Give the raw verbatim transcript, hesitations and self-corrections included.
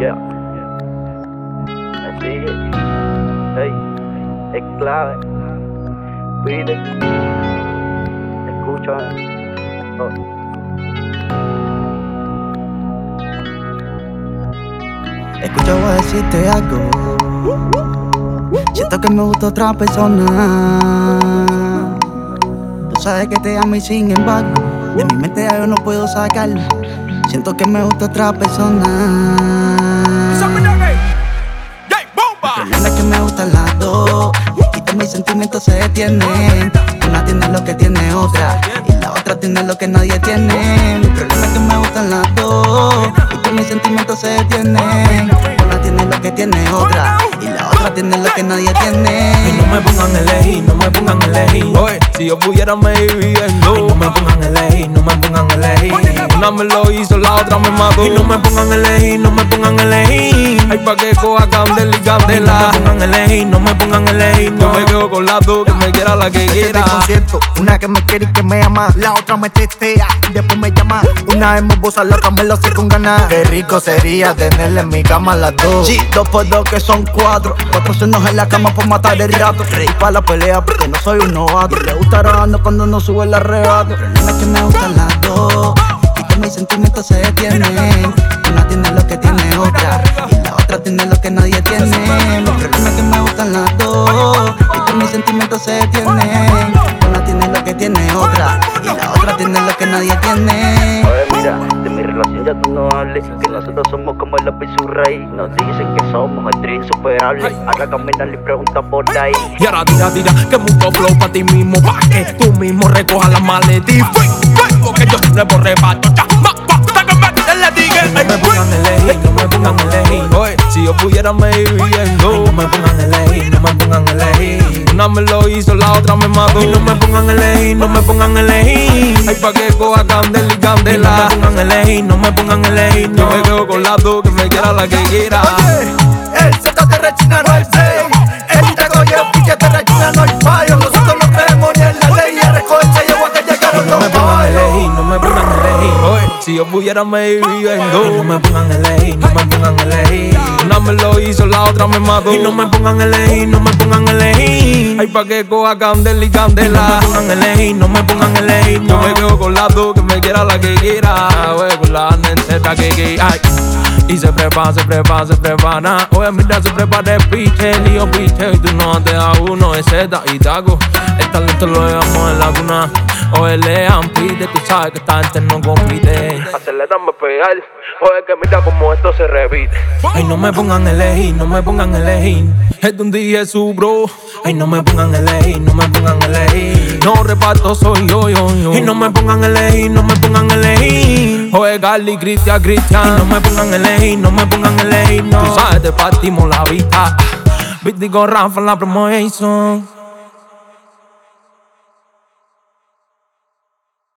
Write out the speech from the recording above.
Yeah. Me sigue. Hey. Es clave. Pide. Escucha. Oh. Escucha, voy a decirte algo. Siento que me gusta otra persona. Tú sabes que te amo y sin embargo de mi mente ya yo no puedo sacarlo. Siento que me gusta otra persona. El problema es que me gustan las dos y todos mis sentimientos se detienen. Una tiene lo que tiene otra y la otra tiene lo que nadie tiene. El problema es que me gustan las dos y todos mis sentimientos se detienen. Una tiene lo que tiene otra y la otra tiene lo que nadie tiene. Y no me pongan a elegir, no me pongan a elegir. Oye, si yo pudiera me iría en dos. Y no me pongan a elegir, no me pongan a elegir. Una me lo hizo, la otra me mató. Y no me pongan a elegir, no me pongan a elegir. Ay, pa' que coja candela y candela. No me pongan a elegir, no me pongan a elegir. Yo me quedo con las dos, que me quiera la que quiera. Este concierto, una que me quiere y que me ama, la otra me testea y después me llama. Una es morbosa, la otra me lo hace con ganas. Qué rico sería tenerla en mi cama las dos. Sí, dos por dos que son cuatro. Cuatro senos en la cama por matar el rato. Reí pa' la pelea porque no soy un novato. Le gusta grabando cuando no sube el arrebato. El problema es que me gustan las dos y que mis sentimientos se detienen. Una tiene lo que tiene otra y la otra tiene lo que nadie tiene. El problema es que me gustan las dos y que mis sentimientos se detienen. Una tiene lo que tiene otra y la otra tiene lo que nadie tiene. Oye, mira, de mi relación ya tú no hables. Que nosotros somos como el lápiz y su raíz. Nos dicen que somos el trío insuperable. Ahora caminan y preguntan por ahí. Y ahora tira, tira, que mucho flow pa' ti mismo. Pa' que tú mismo recojas la maleta y fui, fui, porque yo no por reparto. Ya, ma, pa, sácame de la tigre. No me pongan a elegir, no me pongan a elegir. Oye, si yo pudiera me iría en dos. No me pongan a elegir, no me pongan a elegir. Una me lo hizo, la otra me mató. Y no me pongan a elegir, no me pongan a elegir. Ay, pa' que coja candela y candela. No me pongan a elegir, no me pongan a elegir. Yo me quedo con las dos, que me quiera la que quiera. Oye, el Z te rechina, no hay play. El tego y el pique te rechina, no hay fallo. Nosotros no creemos ni en la ley. Y el recoche llegó a que llegaron No los me pongan a elegir, fallos. no me pongan a elegir. Oye, si yo pudiera me iría en dos. No me pongan a elegir, no me pongan a elegir. Una me lo hizo, la otra me mató. Y no me pongan a elegir, no me pongan a elegir. Ay, pa' que coja candela y candela. No me pongan a elegir, no me pongan a elegir. Yo me quedo con las dos, que me quiera la que quiera. Oye, con la neta que quiera. Ay. Y se prepara, se prepara, se prepara. Oye, mira, se prepara el piche, lío piche. Y tú no te da uno, es Z y taco. El talento lo dejamos en la cuna. Oye, lean, pide, tú sabes que esta gente no compite. Acelerame pegar, oye, que mira como esto se repite. Ay, no me pongan a elegir, no me pongan a elegir. Es de un día su bro. Ay, no me pongan a elegir, no me pongan a elegir. No reparto, soy yo, yo, yo. Y no me pongan a elegir, no me pongan a elegir. Oye, Gali, Cristian, Cristian. Y no me pongan a elegir, no me pongan a elegir, no. Tú sabes, te partimos la vista. Viste con Rafa en la promotion.